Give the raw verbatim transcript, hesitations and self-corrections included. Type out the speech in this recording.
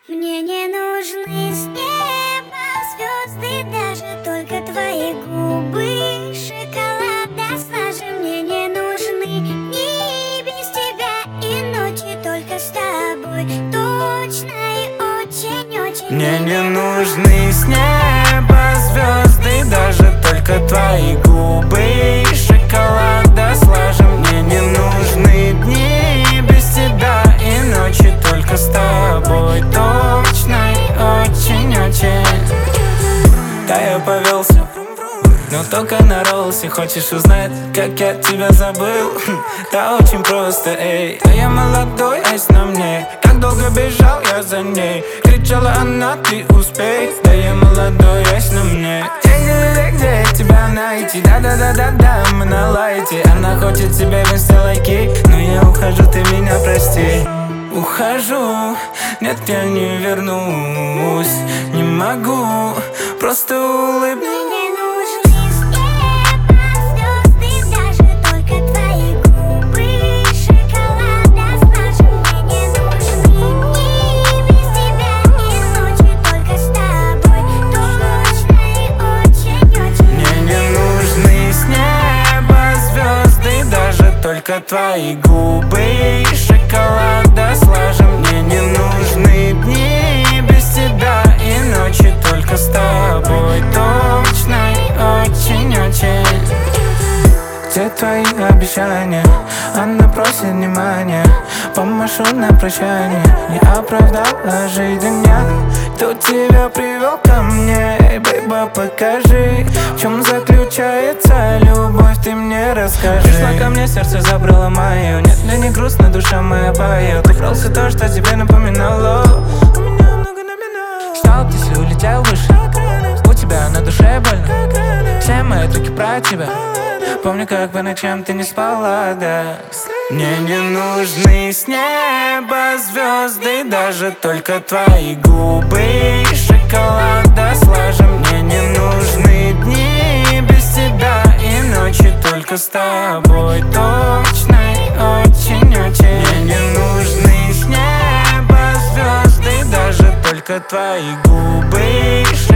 Мне не нужны с неба звезды, даже только твои губы шоколада слажи. Мне не нужны дни без тебя и ночи только с тобой, точно и очень-очень. Мне не нужны с неба звезды, даже только твои губы шоколада слажи. Мне не нужны дни без тебя и ночи только с тобой, точно и очень-очень. Да, я повелся, но только на роллсе. Хочешь узнать, как я тебя забыл? Да очень просто, эй. Да я молодой, айс на мне. Как долго бежал я за ней. Кричала она, ты успей. Да я молодой, айс на мне. Где, где тебя найти? Да-да-да-да-да, мы на лайте. Она хочет себе вместе лайки, но я ухожу, ты меня прости. Ухожу, нет, я не вернусь. Не могу, просто улыбнусь. Мне не нужны с неба звезды, даже только твои губы шоколада слажи. Мне не нужны дни без тебя и ночи только с тобой, точно и очень-очень. Мне не нужны с неба звезды, даже только твои губы шоколада слажи. Мне не нужны дни без тебя и ночи только с тобой, точно и очень-очень. Где твои обещания? Она просит внимания. Помашу на прощание. Не оправдала жизнь меня. Кто тебя привел ко мне? Эй, бейба, покажи, в чем заключается любовь, ты мне расскажи. Пришла ко мне, сердце забрало мое. Нет, мне не грустно, душа моя поет. Убрал все то, что тебе напоминало. У меня много номинал. Встал птиц и улетел выше. У тебя на душе больно. Все мои треки про тебя. Помню, как по ночам ты не спала, да. Мне не нужны с неба звезды, даже только твои губы шоколада слажи. Мне не нужны дни без тебя и ночи только с тобой, точно и очень-очень. Мне не нужны с неба звезды, даже только твои губы шоколада.